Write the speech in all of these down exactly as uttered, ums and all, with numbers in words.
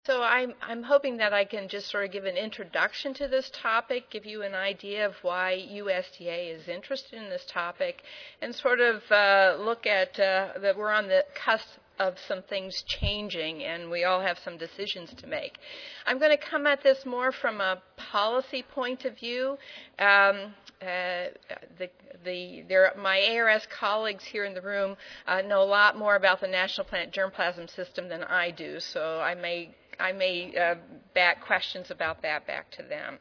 So I'm, I'm hoping that I can just sort of give an introduction to this topic, give you an idea of why U S D A is interested in this topic, and sort of uh, look at uh, that we're on the cusp of some things changing, and we all have some decisions to make. I'm going to come at this more from a policy point of view. Um, uh, the, the, there, my A R S colleagues here in the room uh, know a lot more about the National Plant Germplasm System than I do, so I may I may uh, back questions about that back to them.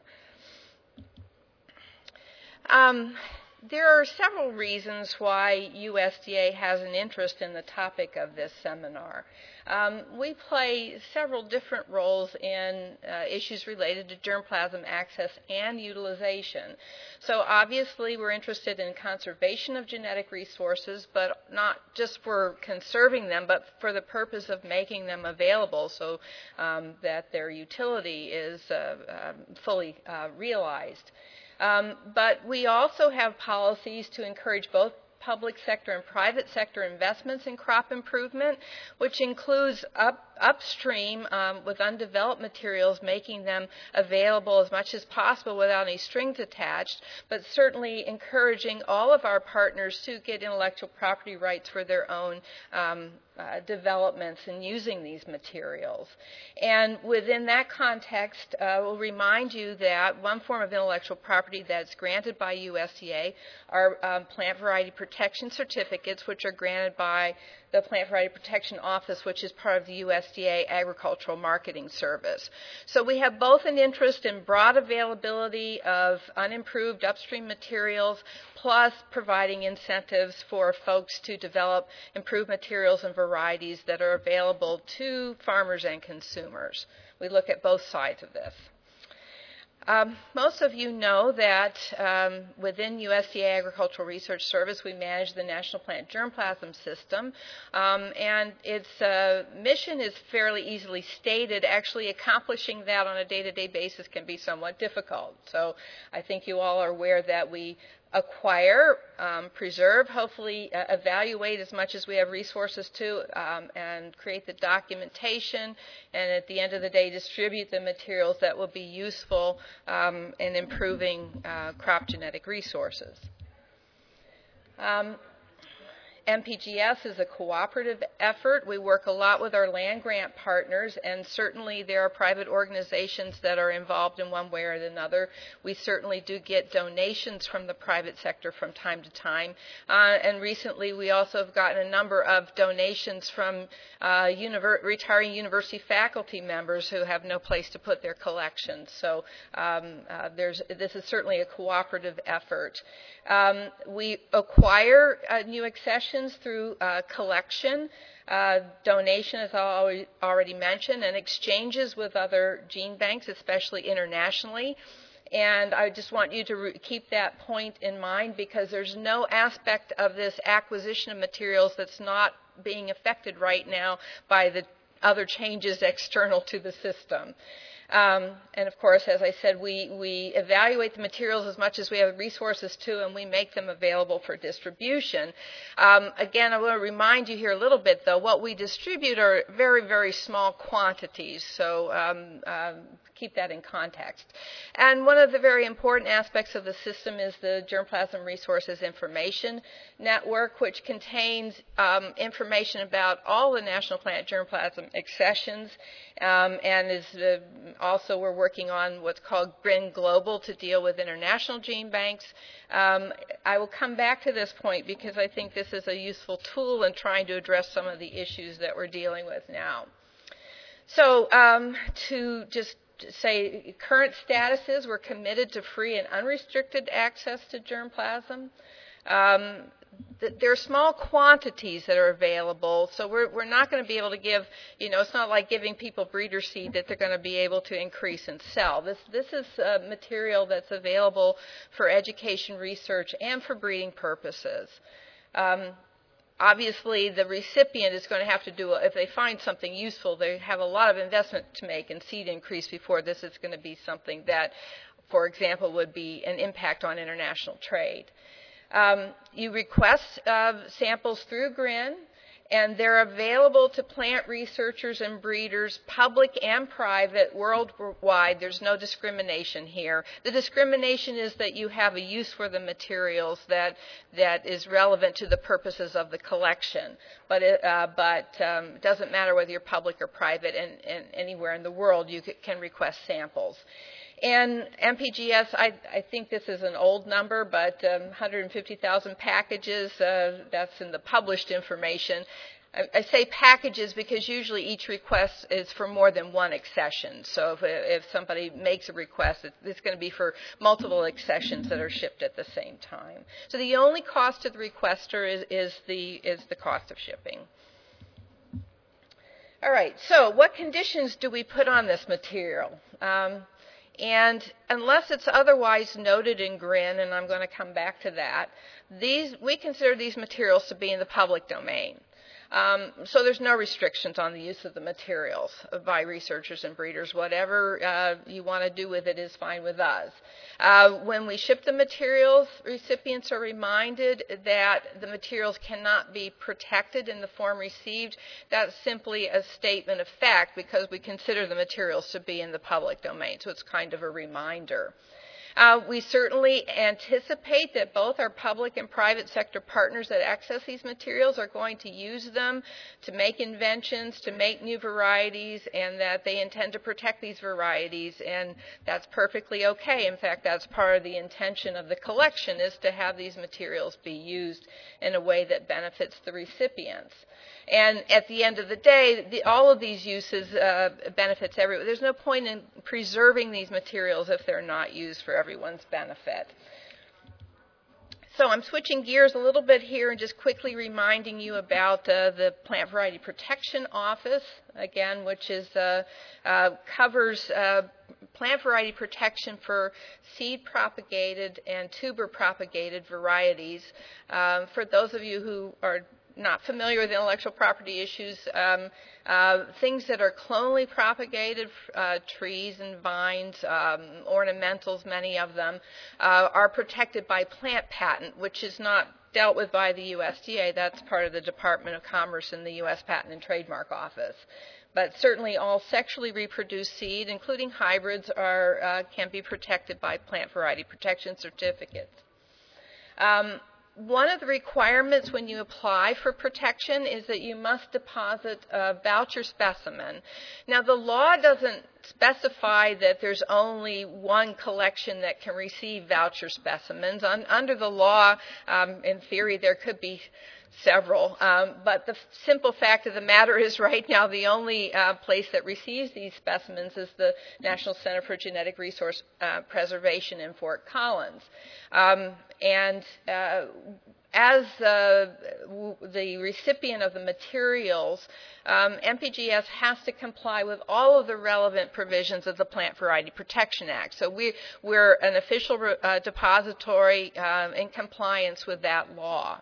Um, there are several reasons why U S D A has an interest in the topic of this seminar. Um, we play several different roles in uh, issues related to germplasm access and utilization. So obviously we're interested in conservation of genetic resources, but not just for conserving them, but for the purpose of making them available so um, that their utility is uh, uh, fully uh, realized. Um, but we also have policies to encourage both public sector and private sector investments in crop improvement, which includes up, upstream um, with undeveloped materials, making them available as much as possible without any strings attached, but certainly encouraging all of our partners to get intellectual property rights for their own um, uh, developments in using these materials. And within that context, uh, we'll remind you that one form of intellectual property that's granted by U S D A are um, plant variety protection certificates, which are granted by the Plant Variety Protection Office, which is part of the U S D A Agricultural Marketing Service. So we have both an interest in broad availability of unimproved upstream materials, plus providing incentives for folks to develop improved materials and varieties that are available to farmers and consumers. We look at both sides of this. Um, most of you know that um, within U S D A Agricultural Research Service we manage the National Plant Germplasm System, um, and its uh, mission is fairly easily stated. Actually accomplishing that on a day-to-day basis can be somewhat difficult. So I think you all are aware that we acquire, um, preserve, hopefully uh, evaluate as much as we have resources to, um, and create the documentation, and at the end of the day distribute the materials that will be useful um, in improving uh, crop genetic resources. Um, M P G S is a cooperative effort. We work a lot with our land grant partners, and certainly there are private organizations that are involved in one way or another. We certainly do get donations from the private sector from time to time. Uh, and recently we also have gotten a number of donations from uh, univer- retiring university faculty members who have no place to put their collections. So um, uh, there's, this is certainly a cooperative effort. Um, we acquire uh, new accessions through uh, collection, uh, donation, as I already mentioned, and exchanges with other gene banks, especially internationally. And I just want you to re- keep that point in mind, because there's no aspect of this acquisition of materials that's not being affected right now by the other changes external to the system. Um, and of course, as I said, we, we evaluate the materials as much as we have resources to, and we make them available for distribution. Um, again, I want to remind you here a little bit, though, what we distribute are very, very small quantities, so um, um, keep that in context. And one of the very important aspects of the system is the Germplasm Resources Information Network, which contains um, information about all the national plant germplasm accessions, um, and is uh, also we're working on what's called G R I N Global to deal with international gene banks. Um, I will come back to this point because I think this is a useful tool in trying to address some of the issues that we're dealing with now. So um, to just say current status is we're committed to free and unrestricted access to germplasm. Um, th- there are small quantities that are available, so we're, we're not going to be able to give, you know, it's not like giving people breeder seed that they're going to be able to increase and sell. This, this is uh, material that's available for education, research, and for breeding purposes. Um, Obviously, the recipient is going to have to do, if they find something useful, they have a lot of investment to make in seed increase before this is going to be something that, for example, would be an impact on international trade. Um, you request uh, samples through G R I N, and they're available to plant researchers and breeders, public and private, worldwide. There's no discrimination here. The discrimination is that you have a use for the materials that that is relevant to the purposes of the collection. But it uh, but um, it doesn't matter whether you're public or private, and, and anywhere in the world you can request samples. And M P G S, I, I think this is an old number, but um, one hundred fifty thousand packages, uh, that's in the published information. I, I say packages because usually each request is for more than one accession. So if, if somebody makes a request, it, it's going to be for multiple accessions that are shipped at the same time. So the only cost to the requester is, is, the, is the cost of shipping. All right, so what conditions do we put on this material? Um, And unless it's otherwise noted in G R I N, and I'm going to come back to that, these, we consider these materials to be in the public domain. Um, so there's no restrictions on the use of the materials by researchers and breeders. Whatever uh, you want to do with it is fine with us. Uh, when we ship the materials, recipients are reminded that the materials cannot be protected in the form received. That's simply a statement of fact because we consider the materials to be in the public domain. So it's kind of a reminder. Uh, we certainly anticipate that both our public and private sector partners that access these materials are going to use them to make inventions, to make new varieties, and that they intend to protect these varieties, and that's perfectly okay. In fact, that's part of the intention of the collection, is to have these materials be used in a way that benefits the recipients. And at the end of the day, the, all of these uses uh, benefits everyone. There's no point in preserving these materials if they're not used for everyone's benefit. So I'm switching gears a little bit here and just quickly reminding you about uh, the Plant Variety Protection Office, again, which is uh, uh, covers uh, plant variety protection for seed-propagated and tuber-propagated varieties. Um, for those of you who are not familiar with intellectual property issues, um, uh, things that are clonally propagated, uh, trees and vines, um, ornamentals, many of them, uh, are protected by plant patent, which is not dealt with by the U S D A. That's part of the Department of Commerce and the U S Patent and Trademark Office. But certainly all sexually reproduced seed, including hybrids, are, uh, can be protected by plant variety protection certificates. Um, One of the requirements when you apply for protection is that you must deposit a voucher specimen. Now, the law doesn't specify that there's only one collection that can receive voucher specimens. Un- under the law, um, in theory, there could be several, um, but the simple fact of the matter is right now the only uh, place that receives these specimens is the National Center for Genetic Resource uh, Preservation in Fort Collins. Um, and uh, as uh, w- the recipient of the materials, um, M P G S has to comply with all of the relevant provisions of the Plant Variety Protection Act. So we, we're an official re- uh, depository um, in compliance with that law.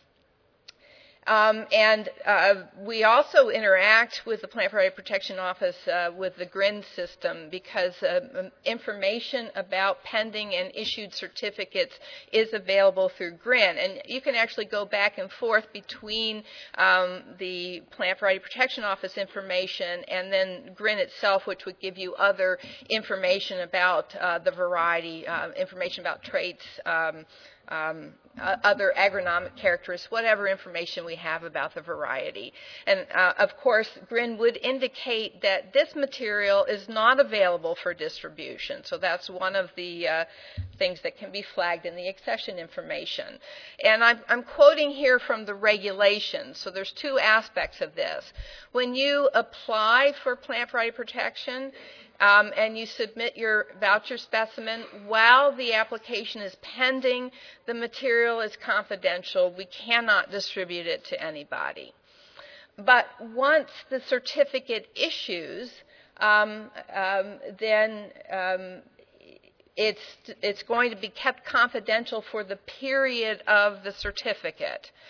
Um, and uh, we also interact with the Plant Variety Protection Office uh, with the G R I N system because uh, information about pending and issued certificates is available through G R I N. And you can actually go back and forth between um, the Plant Variety Protection Office information and then G R I N itself, which would give you other information about uh, the variety, uh, information about traits, um, Um, uh, other agronomic characteristics, whatever information we have about the variety. And uh, of course, G R I N would indicate that this material is not available for distribution. So that's one of the uh, things that can be flagged in the accession information. And I'm, I'm quoting here from the regulations. So there's two aspects of this. When you apply for plant variety protection, Um, and you submit your voucher specimen, while the application is pending, the material is confidential. We cannot distribute it to anybody. But once the certificate issues, um, um, then um, it's, it's going to be kept confidential for the period of the certificate.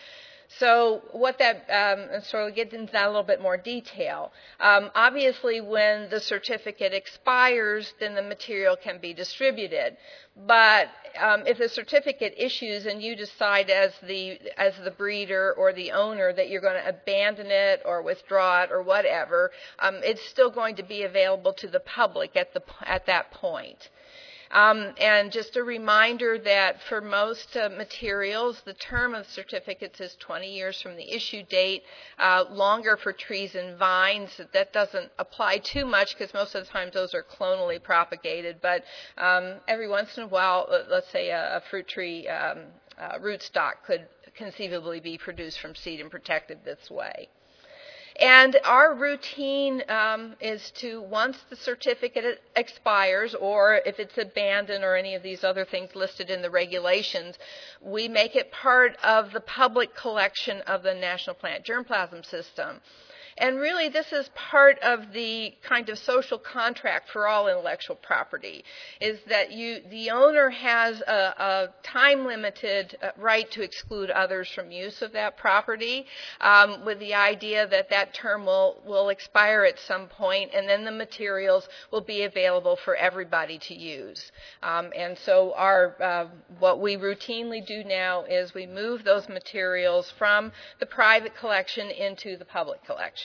So what that, um, and so we'll get into that a little bit more detail. Um, obviously, when the certificate expires, then the material can be distributed. But um, if the certificate issues and you decide as the as the breeder or the owner that you're going to abandon it or withdraw it or whatever, um, it's still going to be available to the public at the at that point. Um, and just a reminder that for most uh, materials, the term of certificates is twenty years from the issue date, uh, longer for trees and vines. That doesn't apply too much because most of the time those are clonally propagated, but um, every once in a while, let's say a, a fruit tree um, uh, rootstock could conceivably be produced from seed and protected this way. And our routine um, is to, once the certificate expires, or if it's abandoned or any of these other things listed in the regulations, we make it part of the public collection of the National Plant Germplasm System. And really, this is part of the kind of social contract for all intellectual property, is that you, the owner has a, a time-limited right to exclude others from use of that property, um, with the idea that that term will, will expire at some point, and then the materials will be available for everybody to use. Um, and so our, uh, what we routinely do now is we move those materials from the private collection into the public collection.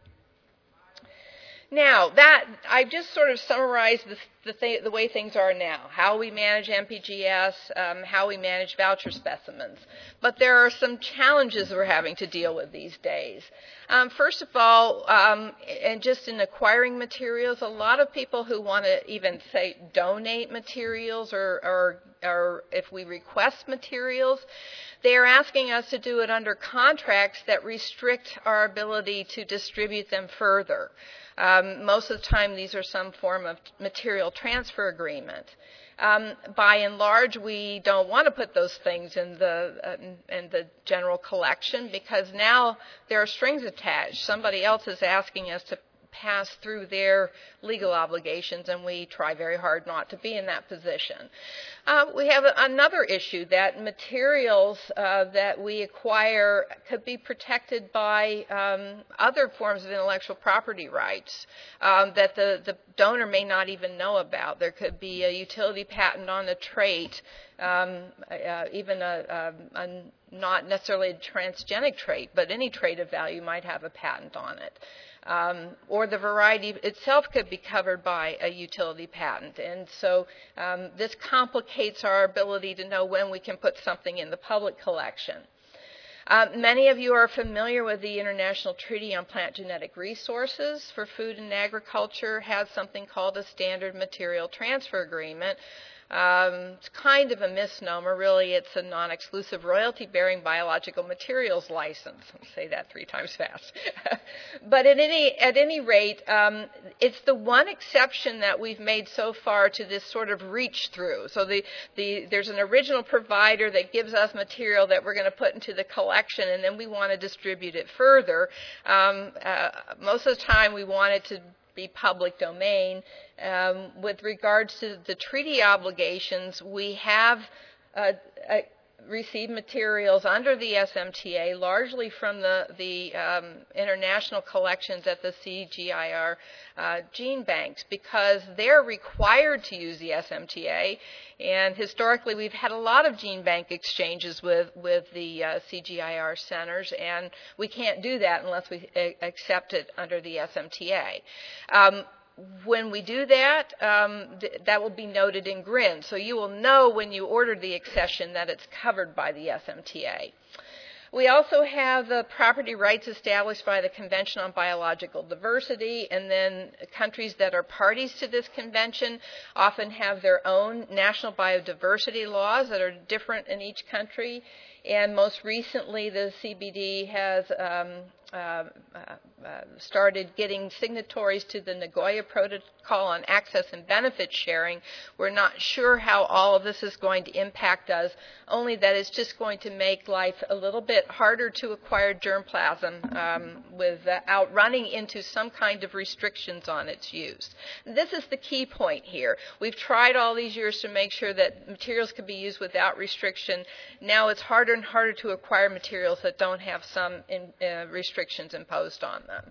Now, that I've just sort of summarized the, the, th the way things are now, how we manage M P G S, um, how we manage voucher specimens. But there are some challenges we're having to deal with these days. Um, first of all, um, and just in acquiring materials, a lot of people who want to even, say, donate materials or, or, or if we request materials, they are asking us to do it under contracts that restrict our ability to distribute them further. Um, most of the time, these are some form of material transfer agreement. Um, by and large, we don't want to put those things in the uh, in the general collection because now there are strings attached. Somebody else is asking us to pass through their legal obligations, and we try very hard not to be in that position. Uh, we have a, another issue that materials uh, that we acquire could be protected by um, other forms of intellectual property rights um, that the, the donor may not even know about. There could be a utility patent on a trait, um, uh, even a, a, a not necessarily a transgenic trait, but any trait of value might have a patent on it. Um, or the variety itself could be covered by a utility patent. And so um, this complicates our ability to know when we can put something in the public collection. Uh, many of you are familiar with the International Treaty on Plant Genetic Resources for Food and Agriculture. It has something called a Standard Material Transfer Agreement. Um, it's kind of a misnomer. Really, it's a non-exclusive royalty-bearing biological materials license. I'll say that three times fast. But at any, at any rate, um, it's the one exception that we've made so far to this sort of reach-through. So the, the, there's an original provider that gives us material that we're going to put into the collection, and then we want to distribute it further. Um, uh, most of the time, we want it to be public domain. Um, with regards to the treaty obligations, we have uh, uh, received materials under the S M T A, largely from the, the um, international collections at the C G I R uh, gene banks, because they're required to use the S M T A. And historically, we've had a lot of gene bank exchanges with, with the uh, C G I R centers, and we can't do that unless we accept it under the S M T A. Um, When we do that, um, th that will be noted in G R I N. So you will know when you order the accession that it's covered by the S M T A. We also have the property rights established by the Convention on Biological Diversity, and then countries that are parties to this convention often have their own national biodiversity laws that are different in each country. And most recently, the C B D has um, uh, uh, started getting signatories to the Nagoya Protocol on Access and Benefit Sharing. We're not sure how all of this is going to impact us, only that it's just going to make life a little bit harder to acquire germplasm um, without running into some kind of restrictions on its use. This is the key point here. We've tried all these years to make sure that materials can be used without restriction. Now it's harder harder and harder to acquire materials that don't have some in, uh, restrictions imposed on them.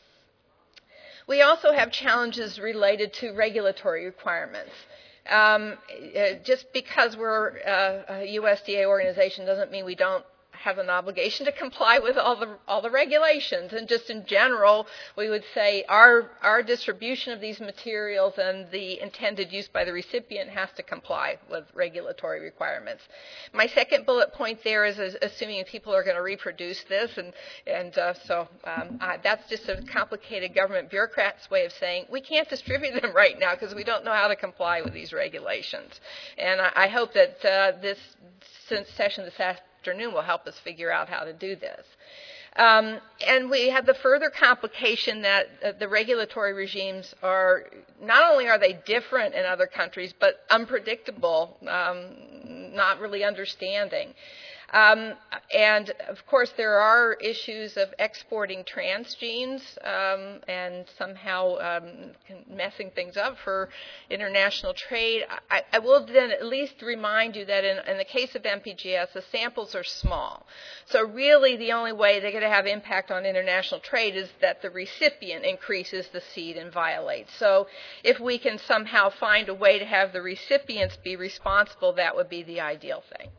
We also have challenges related to regulatory requirements. Um, uh, just because we're uh, a U S D A organization doesn't mean we don't have an obligation to comply with all the all the regulations. And just in general, we would say our our distribution of these materials and the intended use by the recipient has to comply with regulatory requirements. My second bullet point there is, is assuming people are going to reproduce this, and and uh, so um, uh, that's just a complicated government bureaucrat's way of saying we can't distribute them right now because we don't know how to comply with these regulations. And I, I hope that uh, this session this afternoon afternoon will help us figure out how to do this. Um, and we have the further complication that uh, the regulatory regimes are, not only are they different in other countries, but unpredictable, um, not really understanding. Um, and, of course, there are issues of exporting transgenes um, and somehow um, messing things up for international trade. I, I will then at least remind you that in, in the case of M P G S, the samples are small. So really the only way they're going to have impact on international trade is that the recipient increases the seed and violates. So if we can somehow find a way to have the recipients be responsible, that would be the ideal thing.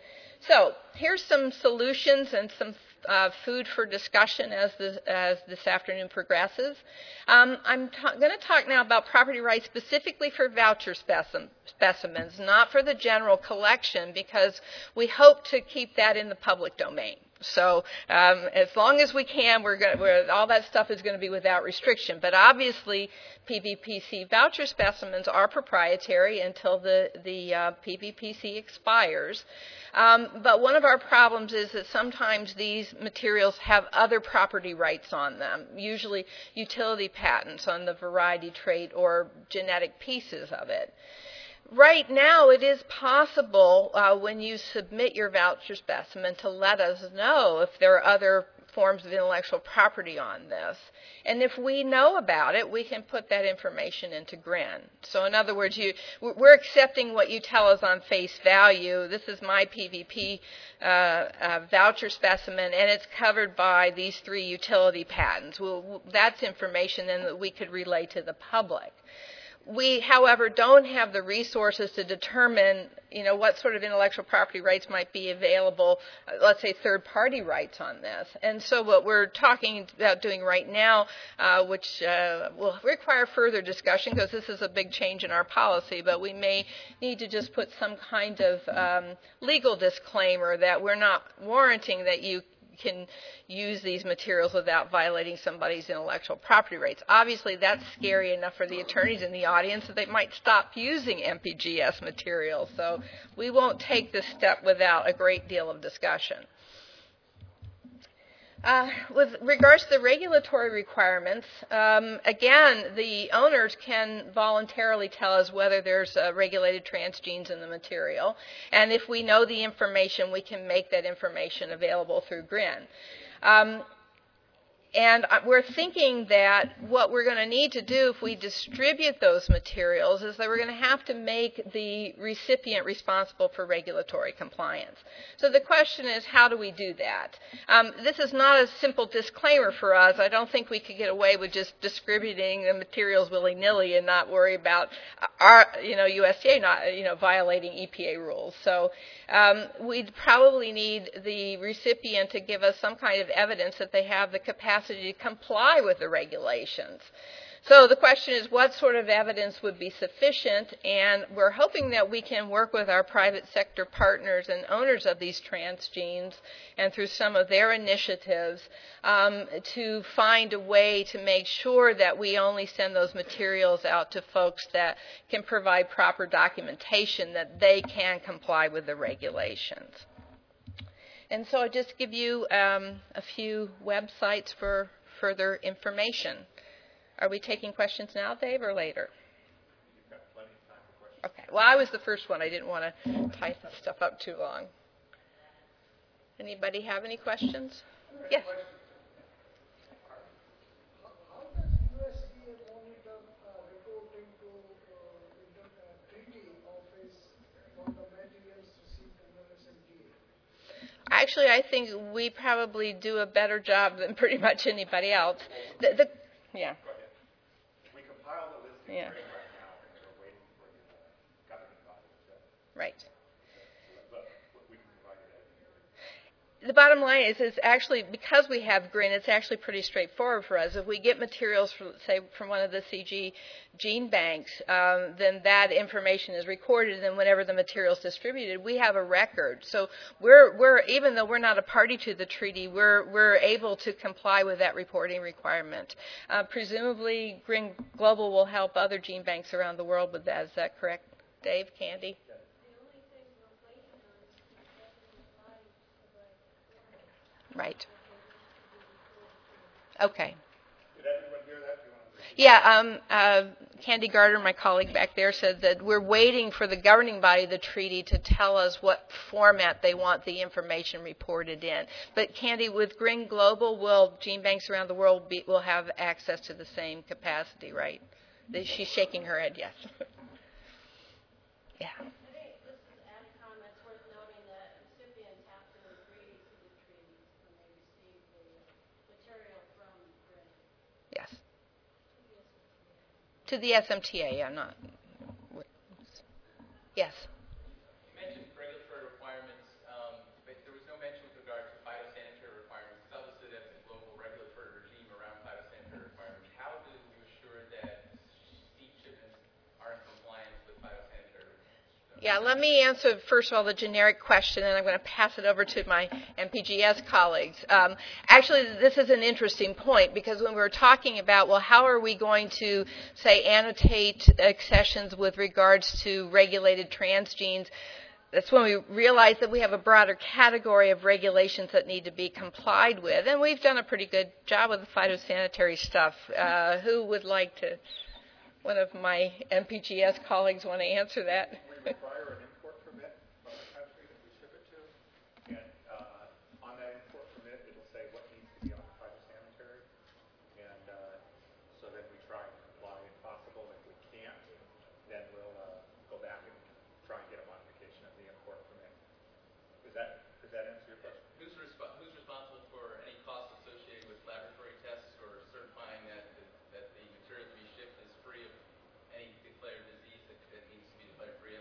So here's some solutions and some uh, food for discussion as, the, as this afternoon progresses. Um, I'm going to talk now about property rights specifically for voucher specim specimens, not for the general collection, because we hope to keep that in the public domain. So um, as long as we can, we're going we're, all that stuff is going to be without restriction. But obviously, P V P C voucher specimens are proprietary until the, the uh, P V P C expires. Um, but one of our problems is that sometimes these materials have other property rights on them, usually utility patents on the variety trait or genetic pieces of it. Right now, it is possible uh, when you submit your voucher specimen to let us know if there are other forms of intellectual property on this. And if we know about it, we can put that information into G R I N. So in other words, you, we're accepting what you tell us on face value. This is my P V P uh, uh, voucher specimen, and it's covered by these three utility patents. Well, that's information then that we could relay to the public. We, however, don't have the resources to determine, you know, what sort of intellectual property rights might be available, uh, let's say third-party rights on this. And so what we're talking about doing right now, uh, which uh, will require further discussion because this is a big change in our policy, but we may need to just put some kind of um, legal disclaimer that we're not warranting that you can use these materials without violating somebody's intellectual property rights. Obviously, that's scary enough for the attorneys in the audience that they might stop using M P G S materials. So we won't take this step without a great deal of discussion. Uh, with regards to the regulatory requirements, um, again, the owners can voluntarily tell us whether there's uh, regulated transgenes in the material. And if we know the information, we can make that information available through G R I N. Um, And we're thinking that what we're going to need to do if we distribute those materials is that we're going to have to make the recipient responsible for regulatory compliance. So the question is, how do we do that? Um, this is not a simple disclaimer for us. I don't think we could get away with just distributing the materials willy-nilly and not worry about our, you know, U S D A not, you know, violating E P A rules. So um, we'd probably need the recipient to give us some kind of evidence that they have the capacity to comply with the regulations. So the question is, what sort of evidence would be sufficient? And we're hoping that we can work with our private sector partners and owners of these transgenes and through some of their initiatives um, to find a way to make sure that we only send those materials out to folks that can provide proper documentation that they can comply with the regulations. And so I'll just give you um, a few websites for further information. Are we taking questions now, Dave, or later? You've got plenty of time for questions. Okay. Well, I was the first one. I didn't want to tie stuff up too long. Anybody have any questions? Yes. Actually, I think we probably do a better job than pretty much anybody else. The, the, yeah. Go ahead. We compile the listing Yeah. right now, and we're waiting for the uh, governing body to Right. But we can provide it. The bottom line is, is actually, because we have GRIN, it's actually pretty straightforward for us. If we get materials, from, say, from one of the C G gene banks, um, then that information is recorded, and whenever the material is distributed, we have a record. So we're, we're even though we're not a party to the treaty, we're, we're able to comply with that reporting requirement. Uh, presumably, GRIN Global will help other gene banks around the world with that. Is that correct, Dave, Candy? Right. Okay. Did everyone hear that? Do you want to Yeah, um, uh, Candy Gardner, my colleague back there, said that we're waiting for the governing body of the treaty to tell us what format they want the information reported in. But Candy, with GRIN Global, will gene banks around the world be, will have access to the same capacity, right? She's shaking her head, yes. Yeah. Yes. To the S M T A, I'm not. Yes. You mentioned regulatory requirements, um, but there was no mention with regard to phytosanitary requirements. Because obviously, that's a global regulatory regime around phytosanitary requirements. How do you assure that seed shipments are in compliance with phytosanitary requirements? Yeah, let me answer, first of all, the generic question, and I'm going to pass it over to my M P G S colleagues. Um, actually, this is an interesting point, because when we're talking about, well, how are we going to, say, annotate accessions with regards to regulated transgenes, that's when we realize that we have a broader category of regulations that need to be complied with, and we've done a pretty good job with the phytosanitary stuff. Uh, who would like to, one of my M P G S colleagues want to answer that? We require an import permit from the country that we ship it to, and uh, on that import permit, it'll say what needs to be on the phytosanitary, and uh, so then we try and comply if possible. If we can't, then we'll uh, go back and try and get a modification of the import permit. Does that does that answer your question? Who's, resp- who's responsible for any costs associated with laboratory tests or certifying that the, that the material to be shipped is free of any declared disease that, that needs to be declared free of?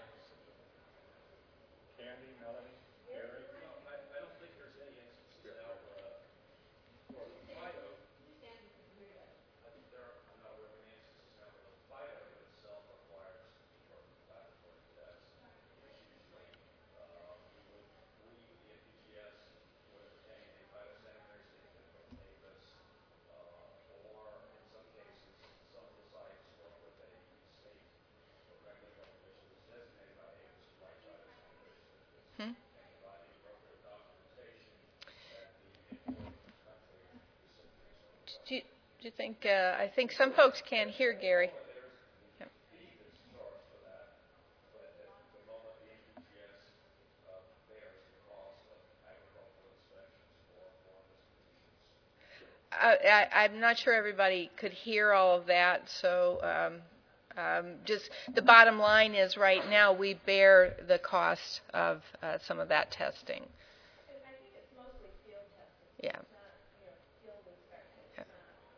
Candy, Melanie, Gary? No, I, I don't think there's any instances now for, uh, for the phyto. I think there are, I'm not aware of any instances now where the phyto itself requires short laboratory tests. Usually, uh, we would, we, the N P G S, would obtain a phytosanitary statement from APHIS, uh, or in some cases, some of the sites work with a state or regulatory official who's designated by APHIS to write phytosanitary certificates. Hmm? And provide the appropriate documentation that the importing country recipients are required. Do you, do you think, uh, I think some folks can't hear Gary. There's a fee that's charged for that, but at the moment the N P G S uh, bears the cost of agricultural inspections for foreign institutions. I, I, I'm not sure everybody could hear all of that, so um, um, just the bottom line is right now we bear the cost of uh, some of that testing. I think it's mostly field testing. Yeah. It's not, you know, field inspections. Yeah.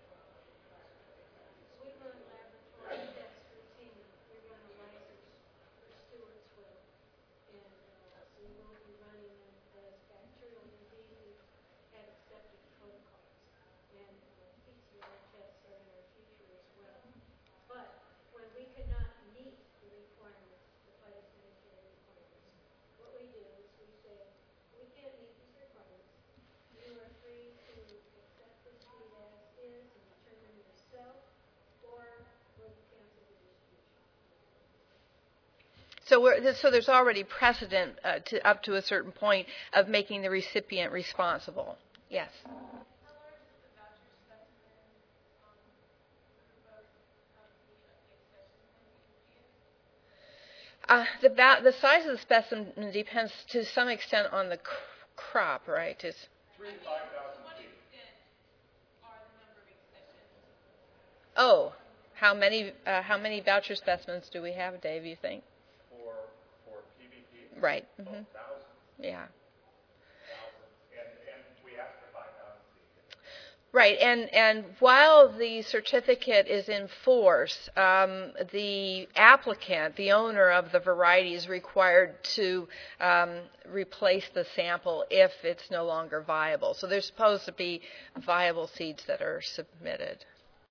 We run laboratory tests routinely. We run a licensed for Stewartsville, and uh, we will be running them as bacterial diseases at accepted protocols. And uh, P C R tests are in our future as well. But when we cannot meet the requirements, the phytosanitary requirements, what we do is we say, we can't meet these requirements. You are free to accept this feed as is and determine yourself, or we'll cancel the distribution. So, we're, so there's already precedent uh, to, up to a certain point of making the recipient responsible. Yes. How large is the voucher specimen um, group of, of the, uh, the accessions that you can get? Uh, the, ba- the size of the specimen depends to some extent on the cr- crop, right? Is Three to five thousand To what feet. extent are the number of accessions? oh, how many uh, how many voucher specimens do we have, Dave? You think? For for P V P. Right. Oh, Mm-hmm. thousands. Yeah. Thousands. Right, and, and while the certificate is in force, um, the applicant, the owner of the variety, is required to um, replace the sample if it's no longer viable. So there's supposed to be viable seeds that are submitted.